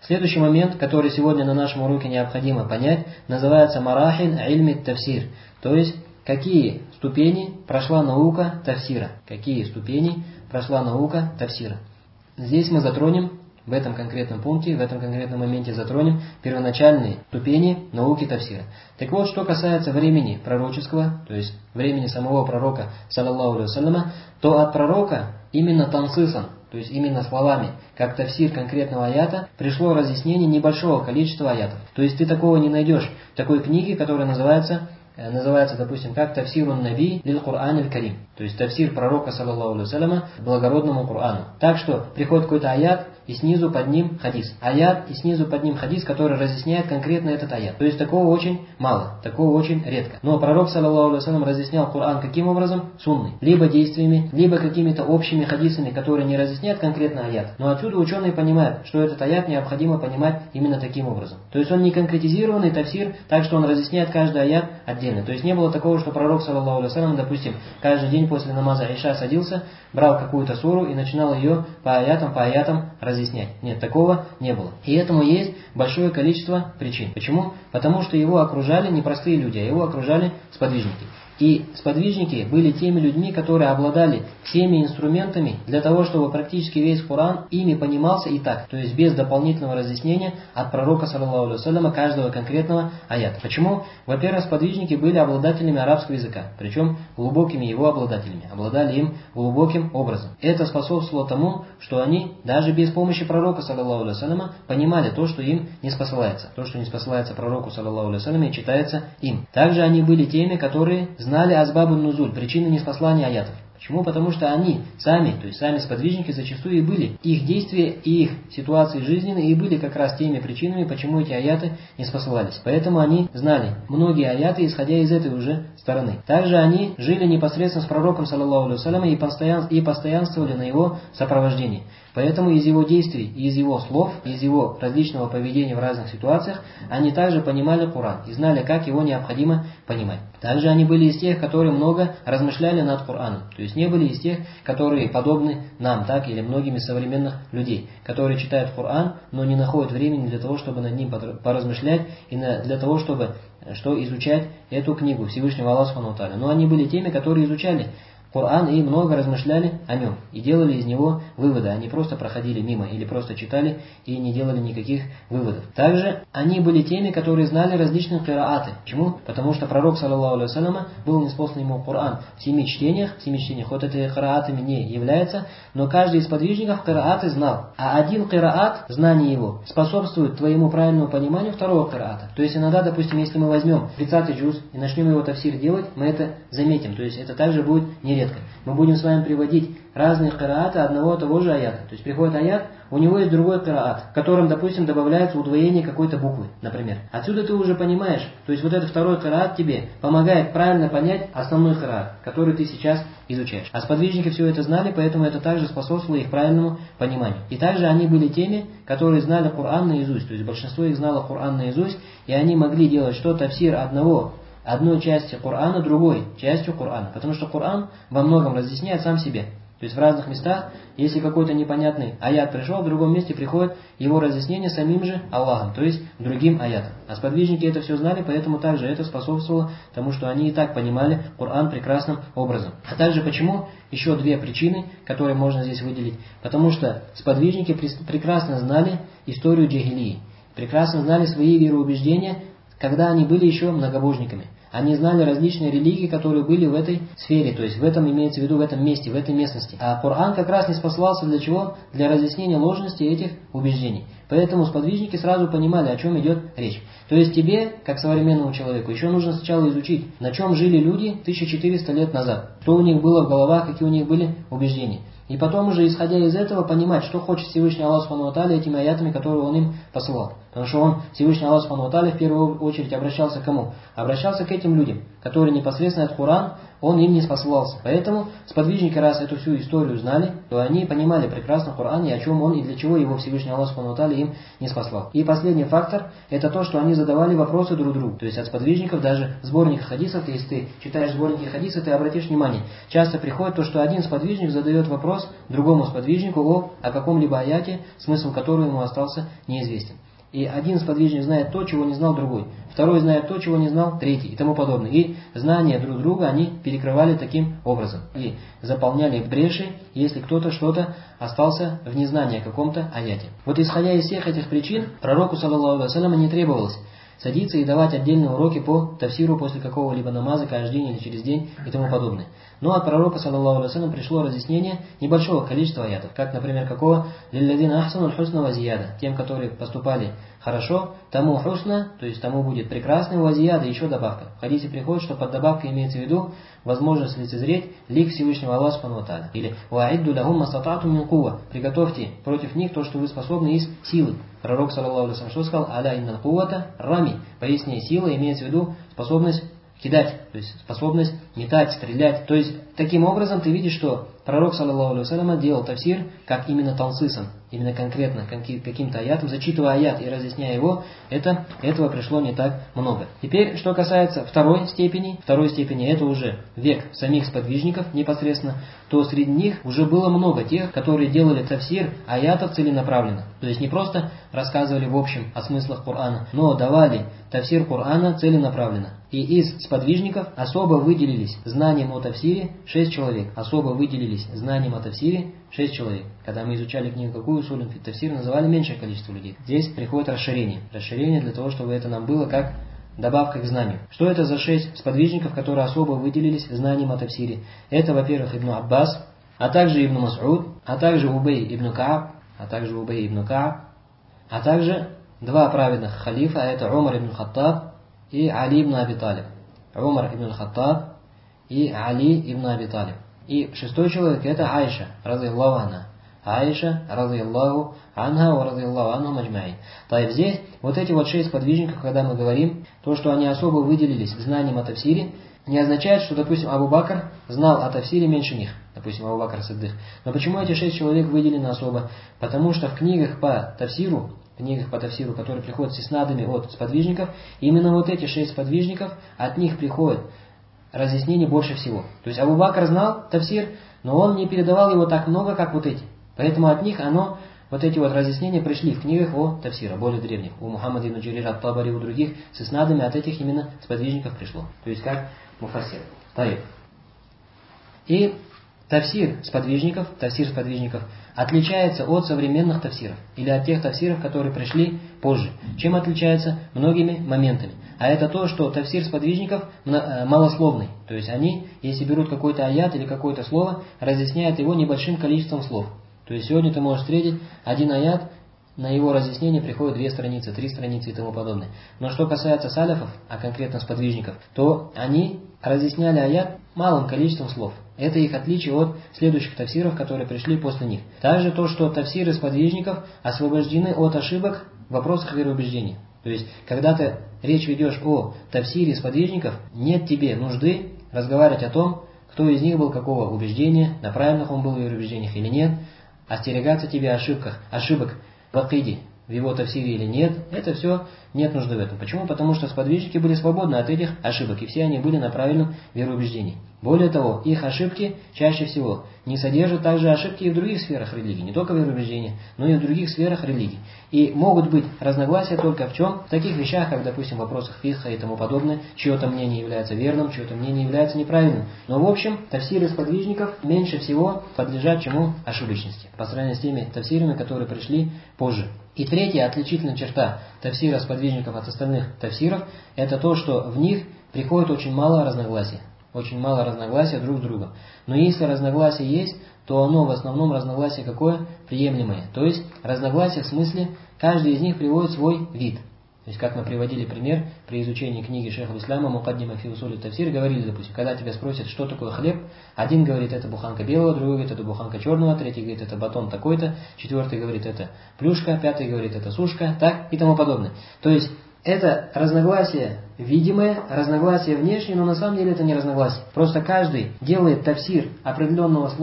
Следующий момент, который сегодня на нашем уроке необходимо понять, называется марахиль ильми тафсир, то есть какие ступени прошла наука тафсира. Какие ступени прошла наука тафсира. Здесь мы затронем, в этом конкретном пункте, в этом конкретном моменте затронем первоначальные ступени науки тафсира. Так вот, что касается времени пророческого, то есть времени самого пророка, саллаллаху алейхи вассаляма, то от пророка именно тансисан, то есть именно словами, как тафсир конкретного аята, пришло разъяснение небольшого количества аятов. То есть ты такого не найдешь в такой книге, которая называется, допустим, как тафсирун наби лил Кур'ан аль-Карим. То есть тафсир пророка, саллаллаху алейхи вассаляма, благородному Кур'ану. Так что приходит какой-то аят, и снизу под ним хадис. Аят, и снизу под ним хадис, который разъясняет конкретно этот аят. То есть такого очень мало, такого очень редко. Но пророк, саллаллаху алейхи вассалям, разъяснял Коран каким образом? Сунной. Либо действиями, либо какими-то общими хадисами, которые не разъясняют конкретно аят. Но отсюда ученые понимают, что этот аят необходимо понимать именно таким образом. То есть он не конкретизированный тафсир, так что он разъясняет каждый аят отдельно. То есть не было такого, что пророк, саллаллаху алейхи вассалям, допустим, каждый день после намаза Иша садился, брал какую-то суру и начинал ее по аятам разъяснять. Нет, такого не было. И этому есть большое количество причин. Почему? Потому что его окружали не простые люди, а его окружали сподвижники. И сподвижники были теми людьми, которые обладали всеми инструментами для того, чтобы практически весь Коран ими понимался и так, то есть без дополнительного разъяснения от пророка, саллаллаху алейхи вассаляма, каждого конкретного аята. Почему? Во-первых, сподвижники были обладателями арабского языка, причем глубокими его обладателями, обладали им глубоким образом. Это способствовало тому, что они даже без помощи пророка, саллаллаху алейхи вассаляма, понимали то, что им не спосылается. То, что не спосылается пророку, саллаллаху алейхи вассаляма, и читается им. Также они были теми, которые знали асбабу нузуль, причины ниспослания аятов. Почему? Потому что они сами, то есть сами сподвижники зачастую и были, их действия и их ситуации жизненные и были как раз теми причинами, почему эти аяты не спосылались. Поэтому они знали многие аяты, исходя из этой уже стороны. Также они жили непосредственно с пророком, саллаллаху алейхи вассалям, и постоянствовали на его сопровождении. Поэтому из его действий, из его слов, из его различного поведения в разных ситуациях, они также понимали Коран и знали, как его необходимо понимать. Также они были из тех, которые много размышляли над Кораном. То есть не были из тех, которые подобны нам, так, или многим из современных людей, которые читают Коран, но не находят времени для того, чтобы над ним поразмышлять и для того, чтобы изучать эту книгу Всевышнего Аллаха Субхану ва Тааля. Но они были теми, которые изучали Коран и много размышляли о нем и делали из него выводы. Они просто проходили мимо или просто читали и не делали никаких выводов. Также они были теми, которые знали различные кирааты. Почему? Потому что пророк, саллаллаху алейхи вассалям, был ниспослан ему Коран в 7 чтениях, хоть это кираатами не является, но каждый из подвижников кирааты знал. А один кираат, знание его, способствует твоему правильному пониманию второго кираата. То есть иногда, допустим, если мы возьмем 30-й джуз и начнем его тафсир делать, мы это заметим. То есть это также будет нередко. Мы будем с вами приводить разные кирааты одного и того же аята. То есть приходит аят, у него есть другой кираат, в котором, допустим, добавляется удвоение какой-то буквы, например. Отсюда ты уже понимаешь, то есть вот этот второй кираат тебе помогает правильно понять основной кираат, который ты сейчас изучаешь. А сподвижники все это знали, поэтому это также способствовало их правильному пониманию. И также они были теми, которые знали Коран наизусть, то есть большинство их знало Коран наизусть, и они могли делать тафсир одной части Корана другой частью Корана. Потому что Коран во многом разъясняет сам себе. То есть в разных местах, если какой-то непонятный аят пришел, в другом месте приходит его разъяснение самим же Аллахом, то есть другим аятом. А сподвижники это все знали, поэтому также это способствовало тому, что они и так понимали Коран прекрасным образом. А также почему? Еще две причины, которые можно здесь выделить. Потому что сподвижники прекрасно знали историю джахилии, прекрасно знали свои вероубеждения, когда они были еще многобожниками. Они знали различные религии, которые были в этой сфере, то есть в этом имеется в виду, в этом месте, в этой местности. А Коран как раз не спосылался для чего? Для разъяснения ложности этих убеждений. Поэтому сподвижники сразу понимали, о чем идет речь. То есть тебе, как современному человеку, еще нужно сначала изучить, на чем жили люди 1400 лет назад, что у них было в головах, какие у них были убеждения. И потом уже, исходя из этого, понимать, что хочет Всевышний Аллах Субхану ва Тааля этими аятами, которые Он им посылал. Потому что Всевышний Аллах Субхану ва Тааля в первую очередь обращался к кому? Обращался к этим людям, которые непосредственно от Коран, Он им не спосылался. Поэтому сподвижники, раз эту всю историю знали, то они понимали прекрасно Коран, и о чем он, и для чего его Всевышний Аллах Субхану ва Тааля им не спаслал. И последний фактор, это то, что они задавали вопросы друг другу. То есть от сподвижников, даже в сборниках хадисов, если ты читаешь сборники хадисов, ты обратишь внимание, часто приходит то, что один сподвижник задает вопрос вопрос другому сподвижнику о каком-либо аяте, смысл которого ему остался неизвестен. И один сподвижник знает то, чего не знал другой, второй знает то, чего не знал третий и тому подобное. И знания друг друга они перекрывали таким образом и заполняли бреши, если кто-то что-то остался в незнании о каком-то аяте. Вот исходя из всех этих причин, пророку, саллаллаху алейхи ва саллям, не требовалось садиться и давать отдельные уроки по тафсиру после какого-либо намаза каждый день или через день и тому подобное. Но от пророка, саллаллаху алейхи ва саллям, пришло разъяснение небольшого количества аятов, как, например, какого «Лилладина ахсануль хусна вазияда», тем, которые поступали хорошо, тому хусна, то есть тому будет прекрасный, вазияда, еще добавка. В хадисе приходит, что под добавкой имеется в виду возможность лицезреть лик Всевышнего Аллаха субхану ва тааля. Или «Ва'идду лахум мастатату мин кува», приготовьте против них то, что вы способны из силы. Пророк, саллаллаху алейхи ва саллям, что сказал? «Аля иннал куввата рами», пояснее сила имеется в виду способность кидать, то есть способность метать, стрелять. То есть таким образом ты видишь, что пророк, саллаллаху алейхи ва саллям, делал тафсир как именно талсисом, именно конкретно каким-то аятом, зачитывая аят и разъясняя его, этого пришло не так много. Теперь, что касается второй степени, это уже век самих сподвижников непосредственно, то среди них уже было много тех, которые делали тафсир аятов целенаправленно. То есть не просто рассказывали в общем о смыслах Корана, но давали тафсир Корана целенаправленно. И из сподвижников особо выделились знанием о тафсире 6 человек. Когда мы изучали книгу какую усулин фи тафсир, называли меньшее количество людей. Здесь приходит расширение. Расширение для того, чтобы это нам было как добавка к знанию. Что это за 6 сподвижников, которые особо выделились знанием о тафсире? Это, во-первых, Ибн Аббас, а также Ибн Мас'уд, а также Убей ибн Кааб, а также два праведных халифа, это Умар ибн Хаттаб и Али ибн Аби Талиб. И 6-й человек это Айша, разыяллаху анха. Аиша, разыяллаху анха, ва разыяллаху анхум аджмаин. То есть здесь вот эти вот 6 подвижников, когда мы говорим, то, что они особо выделились знанием о тафсире, не означает, что, допустим, Абу Бакр знал о тафсире меньше них. Допустим, Абу Бакр Сиддик. Но почему эти 6 человек выделены особо? Потому что в книгах по тафсиру, которые приходят с иснадами от сподвижников, именно вот эти 6 сподвижников, от них приходят разъяснений больше всего. То есть Абу Бакр знал тафсир, но он не передавал его так много, как вот эти. Поэтому от них вот эти вот разъяснения пришли в книгах о тафсира, более древних. У Мухаммада ибн Джарир ат-Табари, у других с иснадами от этих именно сподвижников пришло. То есть как муфассир. И тафсир сподвижников отличается от современных тафсиров или от тех тафсиров, которые пришли позже. Чем отличается? Многими моментами. А это то, что тафсир сподвижников малословный. То есть они, если берут какой-то аят или какое-то слово, разъясняют его небольшим количеством слов. То есть сегодня ты можешь встретить один аят, на его разъяснение приходят 2 страницы, 3 страницы и тому подобное. Но что касается саляфов, а конкретно сподвижников, то они разъясняли аят малым количеством слов. Это их отличие от следующих тафсиров, которые пришли после них. Также то, что тафсиры сподвижников освобождены от ошибок в вопросах вероубеждения. То есть, когда ты речь ведешь о тафсире сподвижников, нет тебе нужды разговаривать о том, кто из них был какого убеждения, на правильных он был в вероубеждениях или нет, остерегаться тебе ошибок в акиде, в его тафсире или нет, это все нет нужды в этом. Почему? Потому что сподвижники были свободны от этих ошибок, и все они были на правильном вероубеждении. Более того, их ошибки чаще всего не содержат также ошибки и в других сферах религии, не только в вероубеждении, но и в других сферах религии. И могут быть разногласия только в чем? В таких вещах, как, допустим, в вопросах фикха и тому подобное, чье-то мнение является верным, чье-то мнение является неправильным. Но в общем, тафсиры сподвижников меньше всего подлежат чему? Ошибочности, по сравнению с теми тафсирами, которые пришли позже. И третья отличительная черта тафсира сподвижников от остальных тафсиров, это то, что в них приходит очень мало разногласий. Очень мало разногласия друг с другом. Но если разногласие есть, то оно в основном разногласие какое? Приемлемое. То есть разногласие в смысле, каждый из них приводит свой вид. То есть как мы приводили пример при изучении книги шейха ислама Мукаддима фи усули тафсир, говорили, допустим, когда тебя спросят, что такое хлеб, один говорит, это буханка белого, другой говорит, это буханка черного, третий говорит, это батон такой-то, четвертый говорит, это плюшка, пятый говорит, это сушка, так и тому подобное. То есть это разногласие видимое, разногласие внешнее, но на самом деле это не разногласие. Просто каждый делает тафсир определенного слова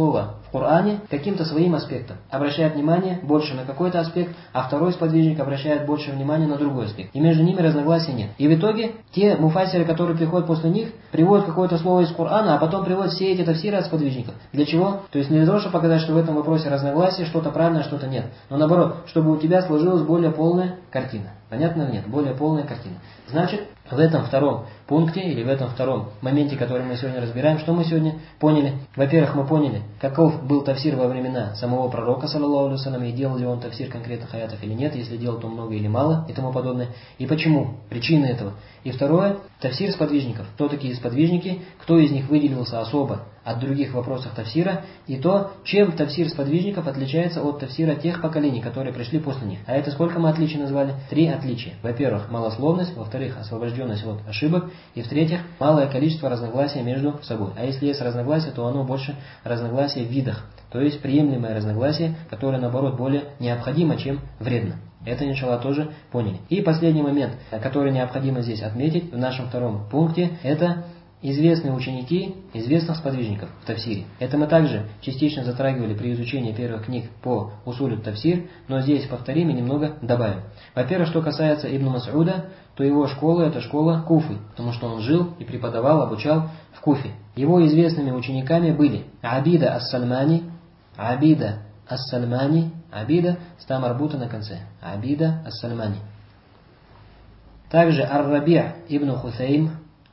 в Коране каким-то своим аспектом. Обращает внимание больше на какой-то аспект, а второй сподвижник обращает больше внимания на другой аспект. И между ними разногласий нет. И в итоге те муфассиры, которые приходят после них, приводят какое-то слово из Корана, а потом приводят все эти тафсиры от сподвижников. Для чего? То есть не для того, чтобы показать, что в этом вопросе разногласия, что-то правильно, а что-то нет. Но наоборот, чтобы у тебя сложилась более полная картина. Понятно или нет? Более полная картина. Значит, в этом втором пункте, или в этом втором моменте, который мы сегодня разбираем, что мы сегодня поняли? Во-первых, мы поняли, каков был тафсир во времена самого пророка, саллаллаху алейхи ва саллям, и делал ли он тафсир конкретных аятов или нет, если делал, то много или мало, и тому подобное. И почему? Причины этого. И второе, тафсир сподвижников. Кто такие сподвижники, кто из них выделился особо от других вопросов тафсира, и то, чем тафсир сподвижников отличается от тафсира тех поколений, которые пришли после них. А это сколько мы отличий назвали? 3 отличия. Во-первых, малословность, во-вторых, освобожденность от ошибок, и в-третьих, малое количество разногласий между собой. А если есть разногласия, то оно больше разногласия в видах, то есть приемлемое разногласие, которое наоборот более необходимо, чем вредно. Это, иншаллах, тоже поняли. И последний момент, который необходимо здесь отметить в нашем втором пункте, это известные ученики известных сподвижников в тафсире. Это мы также частично затрагивали при изучении первых книг по усулю тафсир, но здесь повторим и немного добавим. Во-первых, что касается Ибн Мас'уда, то его школа – это школа Куфы, потому что он жил и преподавал, обучал в Куфе. Его известными учениками были Абида ас-Сальмани, Абида с там арбута на конце, Абида ас-Сальмани. Также Ар-Раби' ибн Хусейм,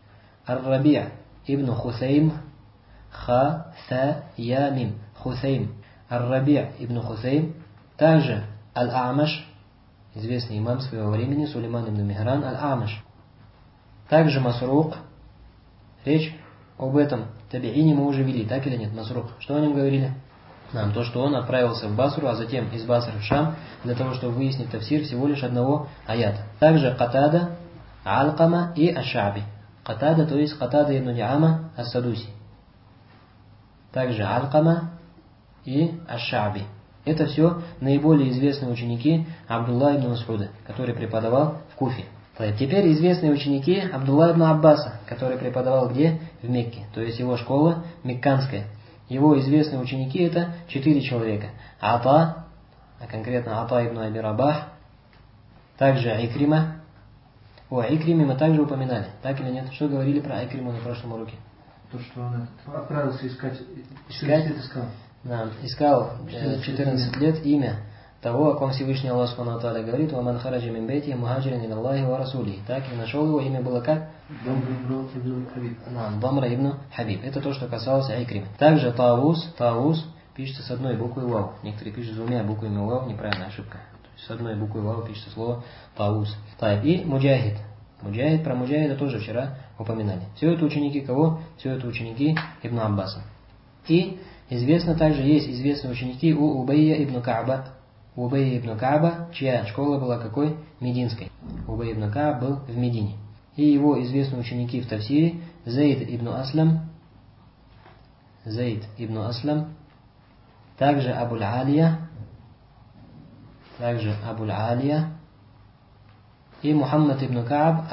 Ха, Са, Я, Мим, Хусейм. Ар-Раби' ибн Хусейм. Также Аль-Амаш, известный имам своего времени, Сулейман ибн Михран, Аль-Амаш. Также Масрук. Речь об этом табиине мы уже вели, так или нет? Масрук. Что о нем говорили? Нам то, что он отправился в Басру, а затем из Басры в Шам, для того, чтобы выяснить тафсир всего лишь одного аята. Также Катада, Алкама и Аш-Ша'би. Катада, то есть Катада ибн Диама ас-Садуси. Также Алкама и Аш-Ша'би. Это все наиболее известные ученики Абдулла ибн Мас'уда, который преподавал в Куфе. Теперь известные ученики Абдулла ибн Аббаса, который преподавал где? В Мекке. То есть его школа мекканская. Его известные ученики это 4 человека. Ата, а конкретно Ата ибн Аби Рабах, также Икрима. О Икриме мы также упоминали, так или нет? Что говорили про Икриму на прошлом уроке? То, что он отправился искать. Искал 14 лет имя того, о ком Всевышний Аллах Субхану ва Тааля говорит: «Ваман хараджа мин бейти мухаджирин ин Аллахи ва расулихи». Так и нашел его, имя было как? Дамра ибн Хабиб. Это то, что касалось Икрима. Также Таус пишется с одной буквой вау. Некоторые пишут с 2 буквами вау, неправильная ошибка. То есть с одной буквой вау пишется слово Таус. И Муджахид. Про Муджахида тоже вчера упоминали. Все это ученики кого? Все это ученики Ибн Аббаса. И известно также, есть известные ученики у Убайя ибн Кааба, чья школа была какой? Мединской. Убай ибн Кааб был в Медине. И его известные ученики в тафсире Зейд ибн Аслам, также Абуль-Алия, и Мухаммад ибн Кааб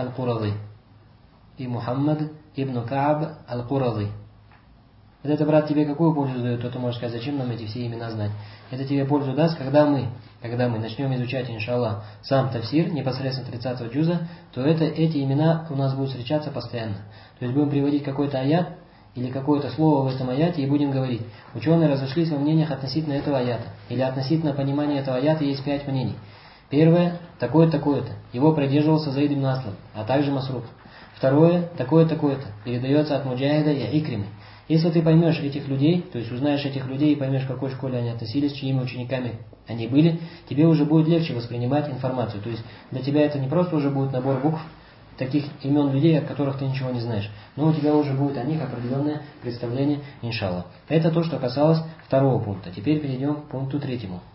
аль-Курази. Вот это, брат, тебе какую пользу дает? То ты можешь сказать, зачем нам эти все имена знать? Это тебе пользу даст, когда мы начнем изучать, иншаллах, сам тафсир, непосредственно 30-го джуза, то эти имена у нас будут встречаться постоянно. То есть будем приводить какой-то аят или какое-то слово в этом аяте и будем говорить. Ученые разошлись во мнениях относительно этого аята. Или относительно понимания этого аята есть 5 мнений. Первое, такое-то. Его придерживался Зейд ибн Аслам, а также Масрук. Второе, такое-то. Передается от Муджахида и Икримы. Если ты поймешь этих людей, то есть узнаешь этих людей и поймешь, к какой школе они относились, чьими учениками они были, тебе уже будет легче воспринимать информацию. То есть для тебя это не просто уже будет набор букв, таких имен людей, от которых ты ничего не знаешь, но у тебя уже будет о них определенное представление, иншаллах. Это то, что касалось второго пункта. Теперь перейдем к пункту 3.